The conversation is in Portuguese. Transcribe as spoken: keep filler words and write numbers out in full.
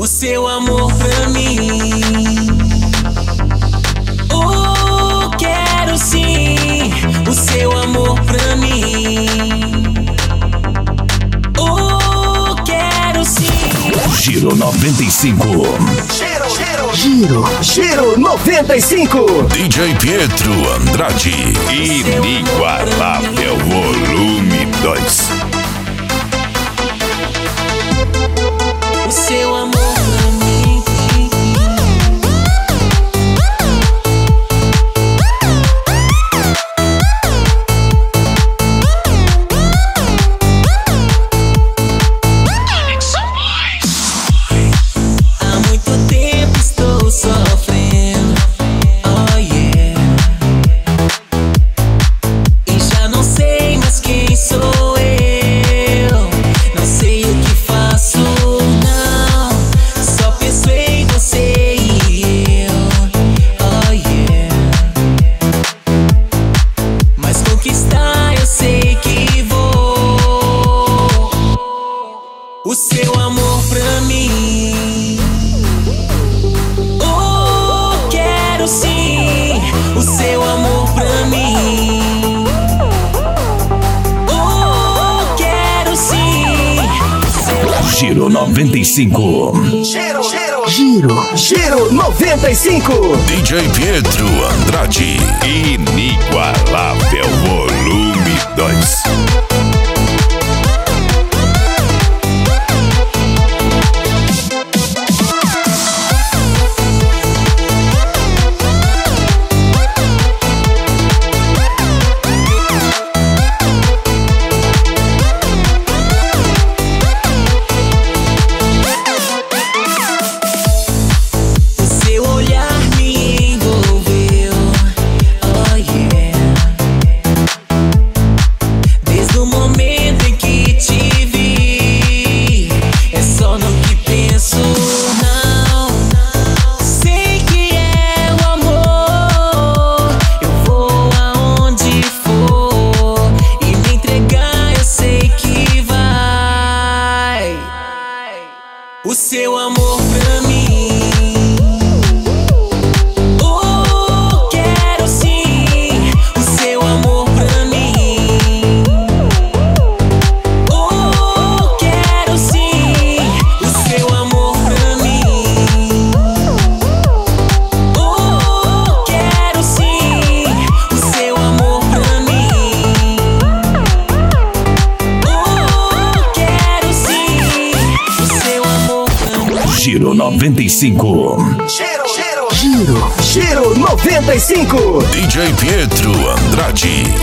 seu amor pra mim. Oh, quero sim o seu amor pra mim. Oh, quero sim. Giro noventa e cinco. Giro, giro, giro, giro noventa e cinco. D J Pietro Andrade, inigualável volume dois. O seu amor pra mim. Há muito tempo estou sofrendo, oh yeah. E já não sei mais quem sou eu. Não sei o que faço, não. Só penso em você e eu, oh yeah. Mas conquistar eu sei que vou. O seu amor pra mim. Oh, quero sim o seu amor pra mim. Oh, quero sim o seu amor. Giro noventa e cinco. Giro, giro, giro, giro noventa e cinco. D J Pietro Andrade, inigualável volume dois. O seu olhar me envolveu, oh yeah. Desde o momento em que te vi, é só no que penso, não. Sei que é o amor. Eu vou aonde for e me entregar eu sei que vai. O seu amor pra mim. Oh, quero sim o seu amor pra mim. Oh, quero sim o seu amor pra mim. Oh, quero sim o seu amor pra mim. Oh, quero sim o seu amor pra mim. Giro noventa e cinco. Giro, giro, giro noventa e cinco. D J Pietro Andrade,